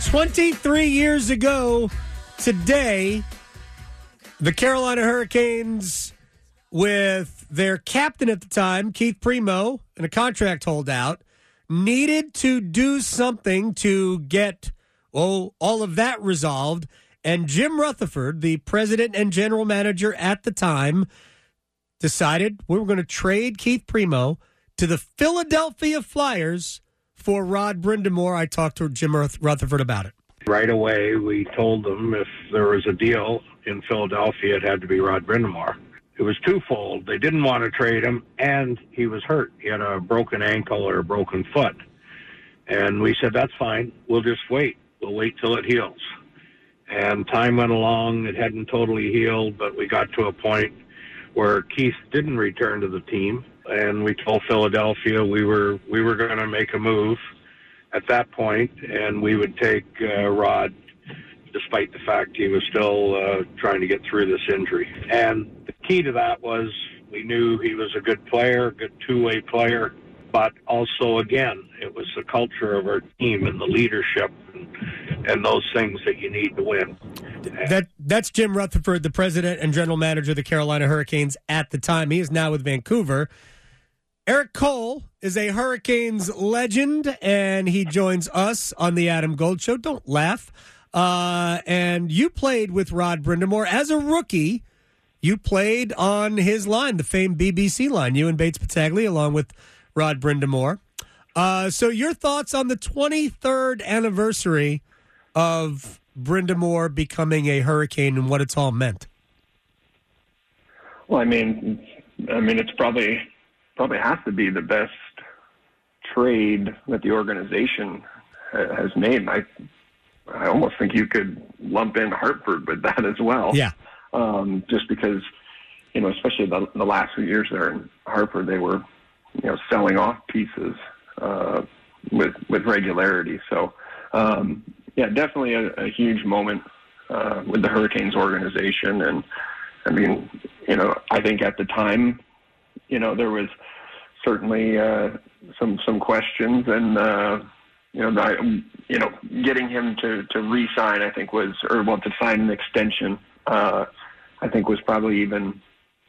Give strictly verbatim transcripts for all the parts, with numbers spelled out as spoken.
twenty-three years ago today, the Carolina Hurricanes, with their captain at the time, Keith Primeau, and a contract holdout, needed to do something to get oh, all of that resolved. And Jim Rutherford, the president and general manager at the time, decided we were going to trade Keith Primeau to the Philadelphia Flyers for Rod Brind'Amour. I talked to Jim Rutherford about it. Right away, we told them if there was a deal in Philadelphia, it had to be Rod Brind'Amour. It was twofold. They didn't want to trade him, and he was hurt. He had a broken ankle or a broken foot. And we said, that's fine. We'll just wait. We'll wait till it heals. And time went along. It hadn't totally healed, but we got to a point where Keith didn't return to the team. And we told Philadelphia we were we were going to make a move at that point, and we would take uh, Rod, despite the fact he was still uh, trying to get through this injury. And the key to that was we knew he was a good player, a good two-way player, but also, again, it was the culture of our team and the leadership and, and those things that you need to win. That That's Jim Rutherford, the president and general manager of the Carolina Hurricanes at the time. He is now with Vancouver. Eric Cole is a Hurricanes legend, and he joins us on the Adam Gold Show. Don't laugh. Uh, and you played with Rod Brind'Amour as a rookie. You played on his line, the famed B B C line, you and Bates Pataglia, along with Rod Brind'Amour. Uh, so your thoughts on the twenty-third anniversary of Brind'Amour becoming a Hurricane and what it's all meant? Well, I mean, I mean, it's probably probably has to be the best trade that the organization ha- has made. I I almost think you could lump in Hartford with that as well. Yeah. Um, just because, you know, especially the, the last few years there in Hartford, they were, you know, selling off pieces uh, with with regularity. So, um, yeah, definitely a, a huge moment uh, with the Hurricanes organization. And, I mean, you know, I think at the time, you know, there was certainly uh, some some questions, and uh, you know, the, you know, getting him to, to re-sign, I think was, or well, to sign an extension, uh, I think was probably even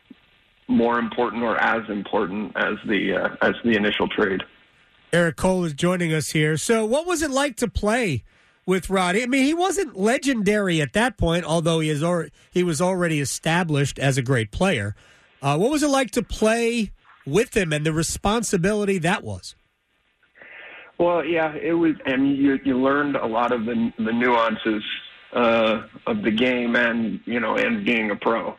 more important or as important as the uh, as the initial trade. Eric Cole is joining us here. So, what was it like to play with Roddy? I mean, he wasn't legendary at that point, although he is or, he was already established as a great player. Uh, what was it like to play with him and the responsibility that was? Well, yeah, it was, and you you learned a lot of the the nuances uh, of the game, and you know, and being a pro.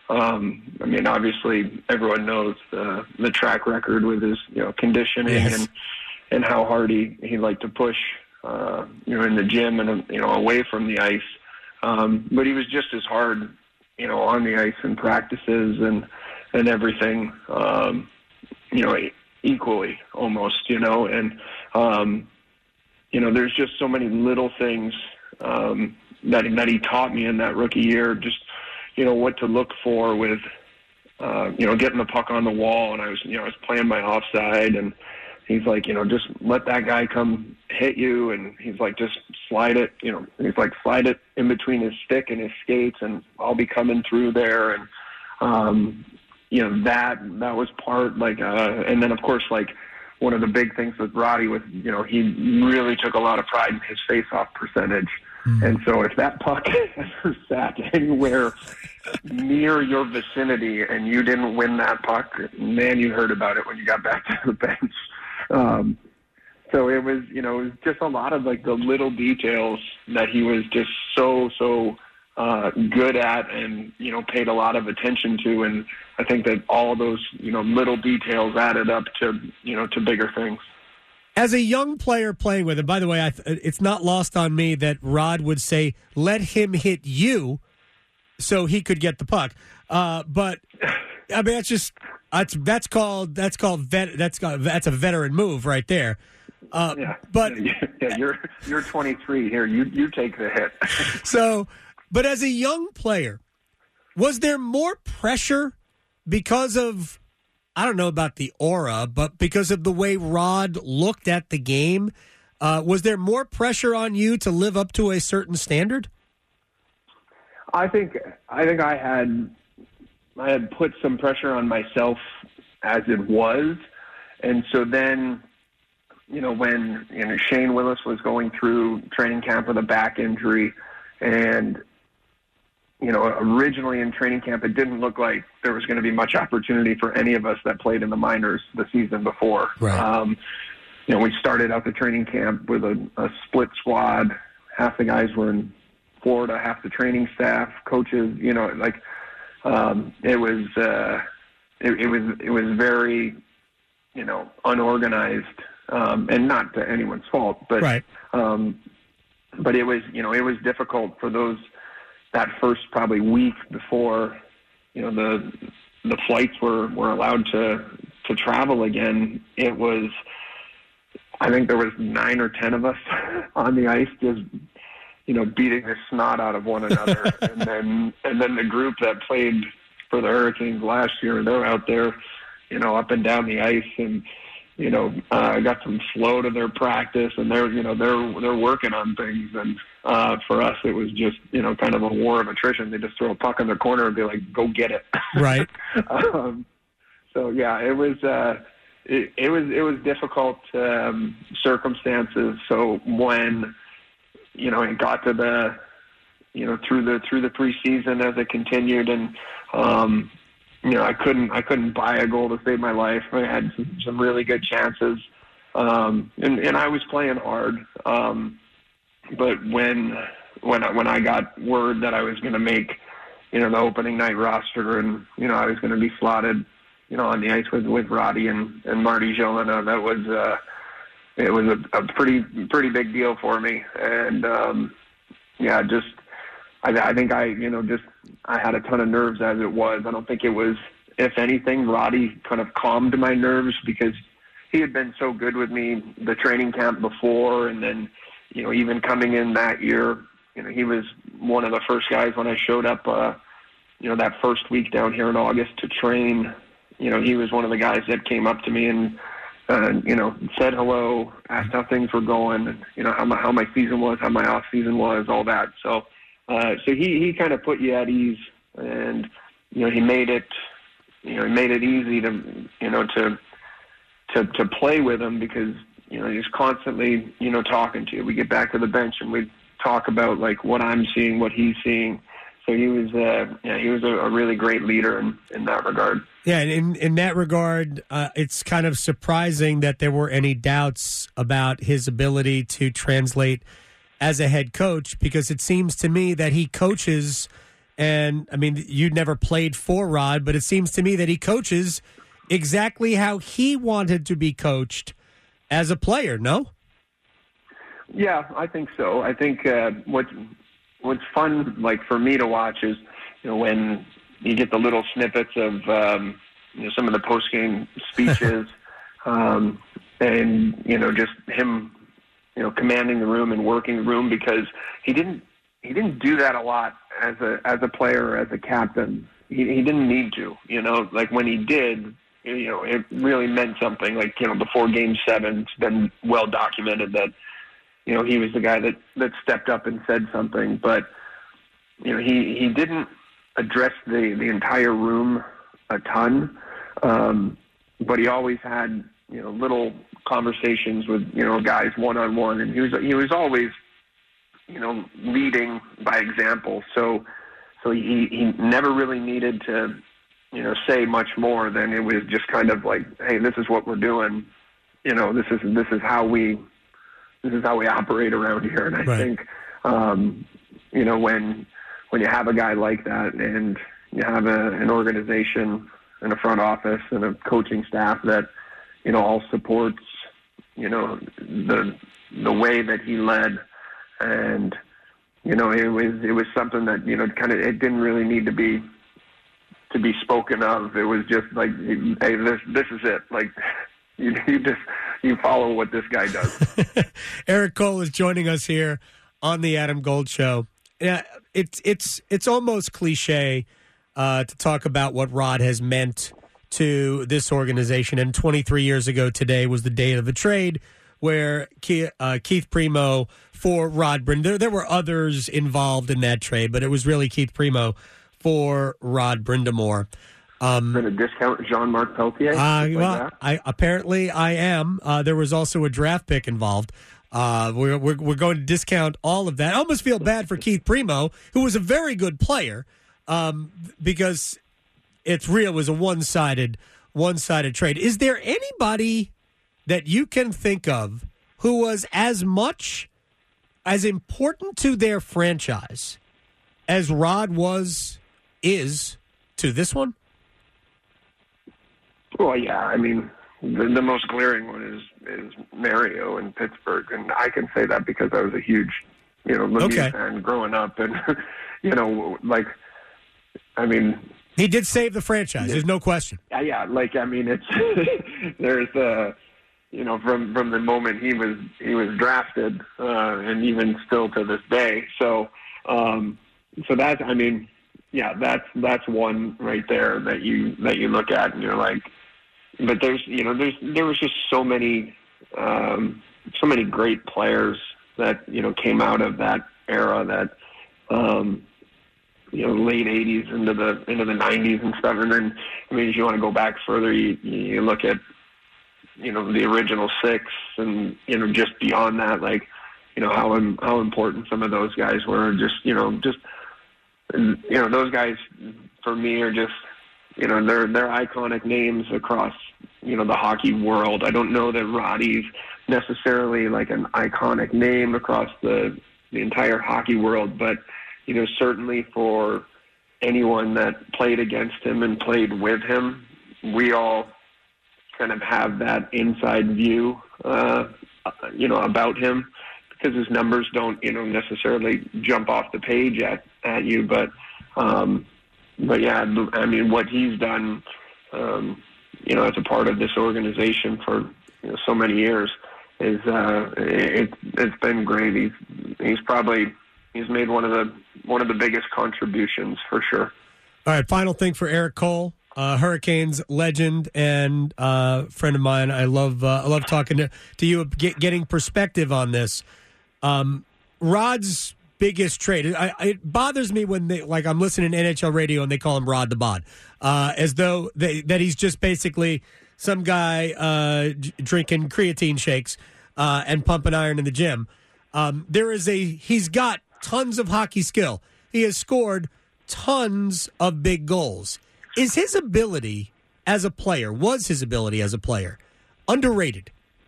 Um, I mean, obviously, everyone knows the the track record with his you know conditioning yes. and and how hard he he liked to push, uh, you know, in the gym and you know away from the ice. Um, but he was just as hard, you know, on the ice in practices and and everything. Um, you know, equally almost, you know, and, um, you know, there's just so many little things um, that, that he taught me in that rookie year, just, you know, what to look for with, uh, you know, getting the puck on the wall. And I was, you know, I was playing my offside, and he's like, you know, just let that guy come hit you. And he's like, just slide it, you know, he's like, slide it in between his stick and his skates, and I'll be coming through there. And, um, you know, that, that was part like, uh, and then of course, like one of the big things with Roddy was, you know, he really took a lot of pride in his face-off percentage. Mm-hmm. And so if that puck ever sat anywhere near your vicinity and you didn't win that puck, man, you heard about it when you got back to the bench. Um, so it was, you know, it was just a lot of like the little details that he was just so, so, Uh, good at, and you know, paid a lot of attention to, and I think that all those you know little details added up to you know to bigger things. As a young player playing with him, by the way, I th- it's not lost on me that Rod would say, "Let him hit you," so he could get the puck. Uh, but I mean, that's just that's that's called that's called vet, that's called, that's a veteran move right there. Uh, yeah, but yeah, you're you're twenty-three here. You you take the hit. so. But as a young player, was there more pressure because of, I don't know about the aura, but because of the way Rod looked at the game? Uh, was there more pressure on you to live up to a certain standard? I think I think I had I had put some pressure on myself as it was, and so then, you know, when you know Shane Willis was going through training camp with a back injury, and you know originally in training camp it didn't look like there was going to be much opportunity for any of us that played in the minors the season before. Right. Um, you know, we started out the training camp with a, a split squad. Half the guys were in Florida, half the training staff, coaches, you know, like um, it was, uh, it, it was, it was very, you know, unorganized, um, and not to anyone's fault, but, right. um, but it was, you know, it was difficult for those, that first probably week before, you know, the, the flights were, were allowed to, to travel again. It was, I think there was nine or ten of us on the ice just, you know, beating the snot out of one another. and then and then the group that played for the Hurricanes last year, they're out there, you know, up and down the ice, and, you know, uh, got some flow to their practice, and they're, you know, they're they're working on things. And uh, for us, it was just, you know, kind of a war of attrition. They just throw a puck in the corner and be like, go get it. Right. um, so, yeah, it was uh, it, it was it was difficult um, circumstances. So when, you know, it got to the, you know, through the through the preseason as it continued, and um, you know, I couldn't I couldn't buy a goal to save my life. I had some, some really good chances, um, and and I was playing hard. Um, but when when I, when I got word that I was going to make, you know, the opening night roster, and you know, I was going to be slotted, you know, on the ice with with Roddy and and Marty Gélina, that was. Uh, It was a, a pretty pretty big deal for me, and um, yeah, just I, I think I you know just I had a ton of nerves as it was. I don't think it was, if anything, Roddy kind of calmed my nerves because he had been so good with me the training camp before, and then you know even coming in that year, you know he was one of the first guys when I showed up, uh, you know that first week down here in August to train. You know he was one of the guys that came up to me and. Uh, you know, said hello, asked how things were going, you know, how my, how my season was, how my off season was, all that. So, uh, so he, he kind of put you at ease, and, you know, he made it, you know, he made it easy to, you know, to, to, to play with him because, you know, he's constantly, you know, talking to you. We get back to the bench and we talk about like what I'm seeing, what he's seeing. So he was, uh, yeah, he was a, a really great leader in, in that regard. Yeah, and in, in that regard, uh, it's kind of surprising that there were any doubts about his ability to translate as a head coach, because it seems to me that he coaches, and I mean, you never played for Rod, but it seems to me that he coaches exactly how he wanted to be coached as a player, no? Yeah, I think so. I think uh, what what's fun, like for me to watch, is you know when you get the little snippets of um, you know some of the post game speeches, um, and you know just him, you know, commanding the room and working the room, because he didn't he didn't do that a lot as a as a player or as a captain. He, he didn't need to, you know, like when he did, you know, it really meant something. Like you know, before Game Seven, it's been well documented that. You know, he was the guy that, that stepped up and said something, but, you know, he, he didn't address the, the entire room a ton, um, but he always had, you know, little conversations with, you know, guys one-on-one, and he was, he was always, you know, leading by example. So, so he, he never really needed to, you know, say much more than it was just kind of like, hey, this is what we're doing. You know, this is, this is how we, This is how we operate around here, and I right. think, um, you know, when when you have a guy like that, and you have a, an organization and a front office and a coaching staff that, you know, all supports, you know, the the way that he led, and you know, it was it was something that you know, kind of, it didn't really need to be to be spoken of. It was just like, hey, this this is it, like. You, you just you follow what this guy does. Erik Cole is joining us here on the Adam Gold Show. Yeah, it's it's it's almost cliche uh, to talk about what Rod has meant to this organization. And twenty-three years ago today was the date of the trade where Keith, uh, Keith Primo for Rod Brind'Amour. There, there were others involved in that trade, but it was really Keith Primo for Rod Brind'Amour. Um, Going to discount Jean-Marc Peltier? Uh, like well, that? I apparently I am. Uh, there was also a draft pick involved. Uh, we're, we're we're going to discount all of that. I almost feel bad for Keith Primo, who was a very good player, um, because it's real. It was a one sided one sided trade. Is there anybody that you can think of who was as much as important to their franchise as Rod was is to this one? Well, yeah. I mean, the, the most glaring one is is Mario in Pittsburgh, and I can say that because I was a huge, you know, Lemieux Okay. fan growing up, and you know, like, I mean, He did save the franchise. There's no question. yeah, yeah. Like, I mean, it's there's uh, you know, from from the moment he was he was drafted, uh, and even still to this day. So, um, so that's, I mean, yeah, that's that's one right there that you that you look at and you're like. But there's, you know, there's there was just so many, um, so many great players that, you know, came out of that era, that, um, you know, late eighties into the into the nineties and stuff. And then, I mean, if you want to go back further, you you look at, you know, the original six, and you know, just beyond that, like, you know, how im- how important some of those guys were. Just, you know, just you know, those guys for me are just. You know, they're they're iconic names across, you know, the hockey world. I don't know that Roddy's necessarily like an iconic name across the the entire hockey world, but, you know, certainly for anyone that played against him and played with him, we all kind of have that inside view, uh, you know, about him, because his numbers don't, you know, necessarily jump off the page at, at you, but um But, yeah, I mean, what he's done, um, you know, as a part of this organization for, you know, so many years is uh, it, it's been great. He's he's probably he's made one of the one of the biggest contributions for sure. All right, final thing for Erik Cole, uh, Hurricanes legend and uh, friend of mine. I love uh, I love talking to, to you, get, getting perspective on this. Um, Rod's biggest trade. I, it bothers me when they, like, I'm listening to N H L radio and they call him Rod the Bod, uh, as though they, that he's just basically some guy uh, d- drinking creatine shakes uh, and pumping iron in the gym. Um, there is a he's got tons of hockey skill. He has scored tons of big goals. Is his ability as a player, was his ability as a player, underrated?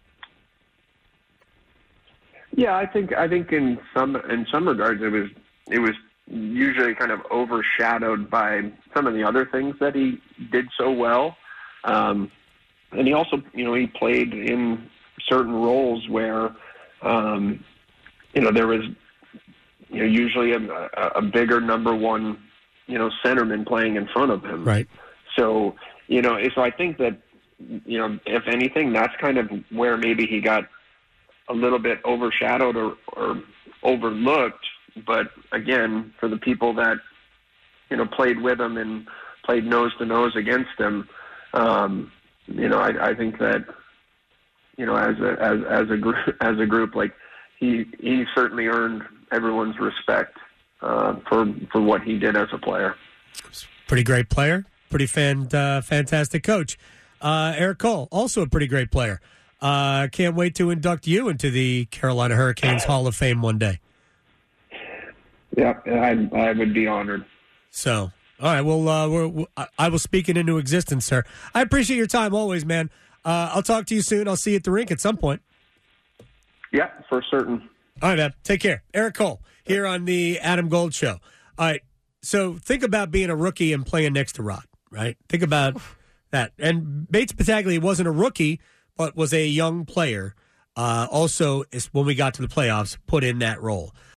Yeah, I think I think in some in some regards it was it was usually kind of overshadowed by some of the other things that he did so well, um, and he also, you know, he played in certain roles where um, you know, there was, you know, usually a, a bigger number one, you know, centerman playing in front of him. Right. So, you know, so I think that, you know, if anything, that's kind of where maybe he got a little bit overshadowed or, or overlooked. But again, for the people that, you know, played with him and played nose to nose against him, um, you know, I, I think that, you know, as a as as a group as a group, like he he certainly earned everyone's respect uh, for for what he did as a player. Pretty great player, pretty fan uh, fantastic coach. Uh, Erik Cole, also a pretty great player. Uh, can't wait to induct you into the Carolina Hurricanes Hall of Fame one day. Yeah, I, I would be honored. So, all right, well, uh, we're, we I will speak it into existence, sir. I appreciate your time always, man. Uh, I'll talk to you soon. I'll see you at the rink at some point. Yeah, for certain. All right, man. Take care. Erik Cole here on the Adam Gold Show. All right, so think about being a rookie and playing next to Rod, right? Think about that. And Bates Pataglia wasn't a rookie, but was a young player. Uh, also, when we got to the playoffs, put in that role.